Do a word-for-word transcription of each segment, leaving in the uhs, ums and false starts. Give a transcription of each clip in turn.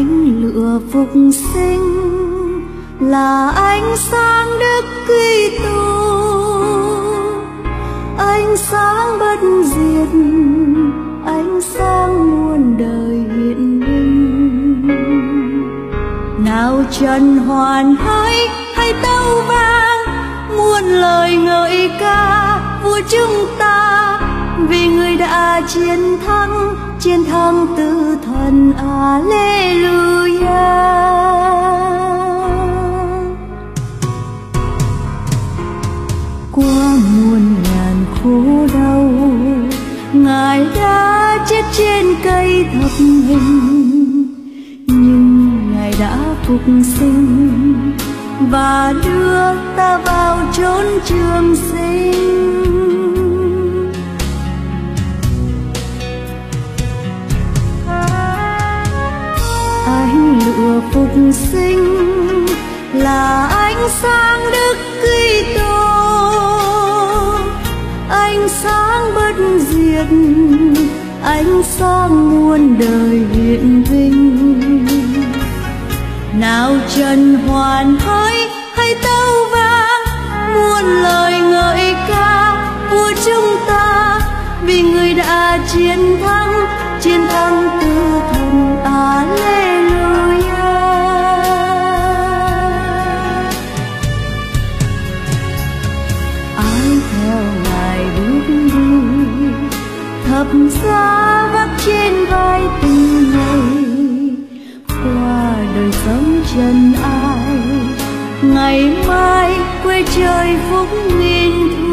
Ánh lửa phục sinh là ánh sáng Đức Kitô, ánh sáng bất diệt, ánh sáng muôn đời hiện vinh. Nào trần hoàn hỡi hay tấu vang muôn lời ngợi ca vua chúng ta, vì người đã chiến thắng, chiến thắng tử thần. Alleluia. Qua muôn ngàn khổ đau, Ngài đã chết trên cây thập hình, nhưng Ngài đã phục sinh và đưa ta vào chốn trường sinh. Ánh lửa phục sinh là ánh sáng Đức Kitô, ánh sáng bất diệt, ánh sáng muôn đời hiện vinh. Nào trần hoàn hỡi hay tấu vang muôn lời ngợi ca vua chúng ta, vì người đã chiến thắng, chiến thắng tử thần. Alleluia. Ai theo Ngài bước đi, thập giá vác trên vai từng ngày, qua đời sống trần ai, ngày mai quê trời phúc nghìn thu.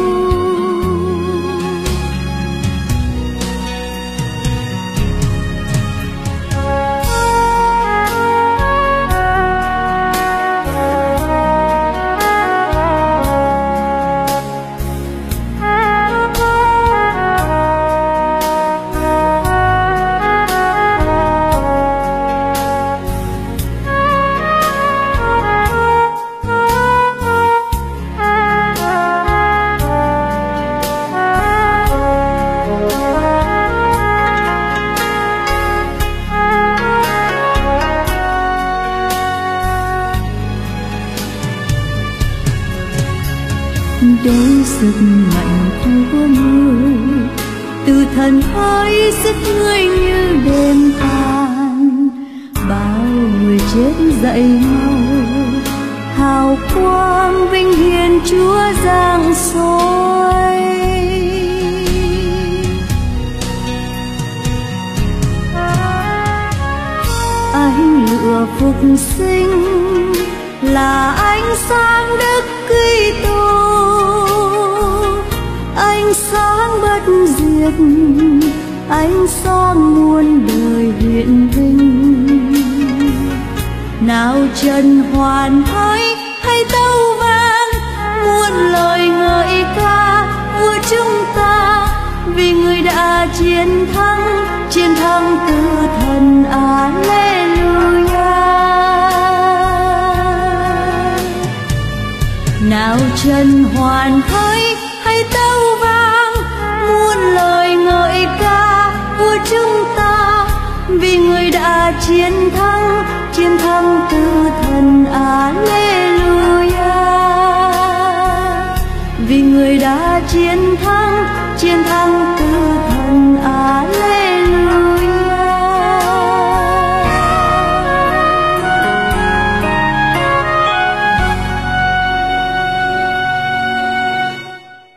Để sức mạnh của người, từ thần ơi sức người như đêm tàn, bao người chết dậy mau, hào quang vinh hiển Chúa giáng soi. Ánh lửa phục sinh là ánh sáng Đức Kitô, ánh sáng bất diệt, ánh sáng muôn đời hiện vinh. Nào trần hoàn hỡi hay tấu vang muôn lời ngợi ca vua chúng ta, vì người đã chiến thắng, chiến thắng tử thần. Alleluia. Nào trần hoàn hỡi hay tấu vang muôn lời ngợi ca vua chúng ta, vì người đã chiến thắng, chiến thắng tử thần. Alleluia. Vì người đã chiến thắng, chiến thắng tử